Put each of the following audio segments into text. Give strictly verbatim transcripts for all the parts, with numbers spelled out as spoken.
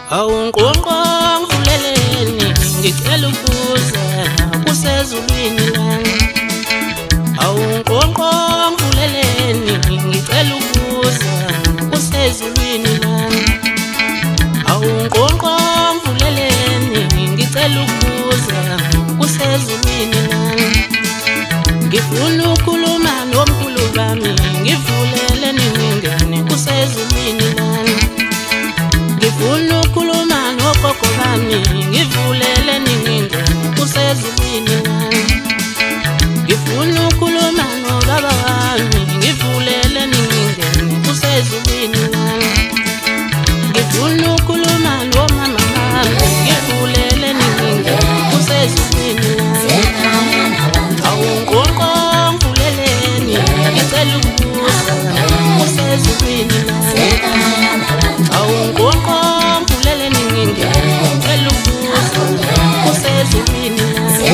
Awungqonqo ngivuleleni ngicela ukuza kusezulwini lami. Awungqonqo ngivuleleni ngicela ukuza kusezulwini lami. Awungqonqo ngivuleleni ngicela ukuza kusezulwini lami. Ngifuna ukukhuluma nomkhulu bami ngivuleleni ngingene kusezulwini lami. Ngifuna ukukhuluma nogogo bami ngivuleleni ngingene kusezulwini lami. Ngifuna ukukhuluma nobaba wami ngivuleleni ngingene kusezulwini lami. Ngifuna ukukhuluma nomama wami ngivuleleni ngingene kusezulwini lami. Awungqonqo ngivuleleni ngicela ukuza kusezulwini lami. Awungqonqo ngivuleleni ngingene ngicela ukuza kusezulwini lami.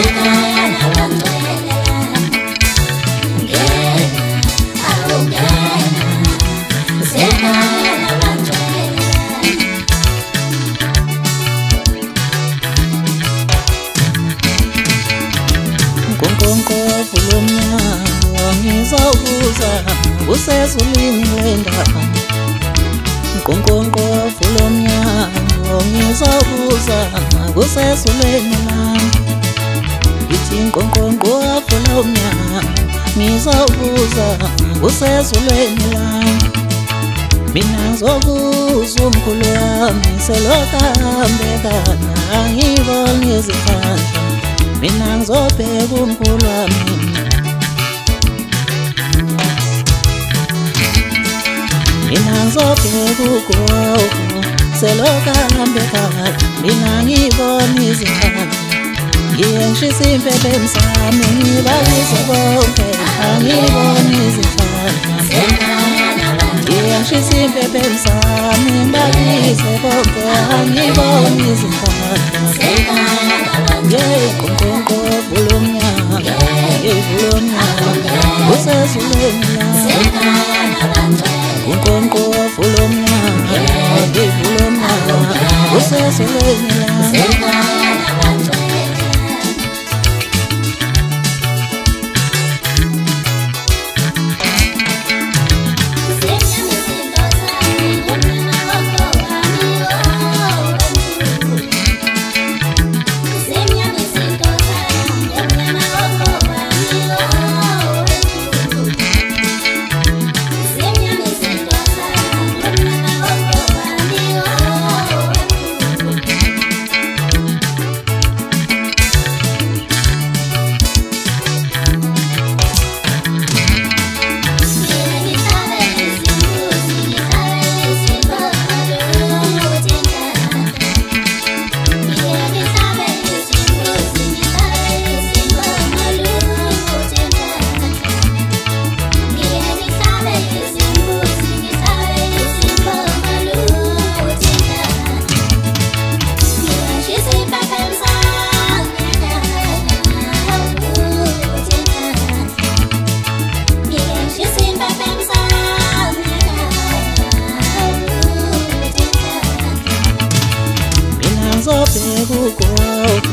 Nkonkonko vulomnyango ngizawuza kusezulwini lendaba. Nkonkonko vulomnyango ngizawuza kusezulwini lami. Ithi nkonkonko vulomnyango ngizawuza kusezulwini lami. Mina ngizobuza umkhulu wami selokhu ahambe kana angiboni izikhandla. Mina ngizobheka umkhulu wami. Mina ngizobheka ugogo selokhu ahambe kana mina ngibona izikhandla. Ngiye ngishisa impepho emsamo ngibalise bonke angiboni izikhandla. Ngiye ngishisa impepho emsamo ngibalise bonke angiboni izikhandla. Yeah, nkonkonko vulomnyango, yeah vulomnyango, kusezulwini lami. Nkonkonko vulomnyango, yeah vulomnyango, kusezulwini lami. Ngizobheka ugogo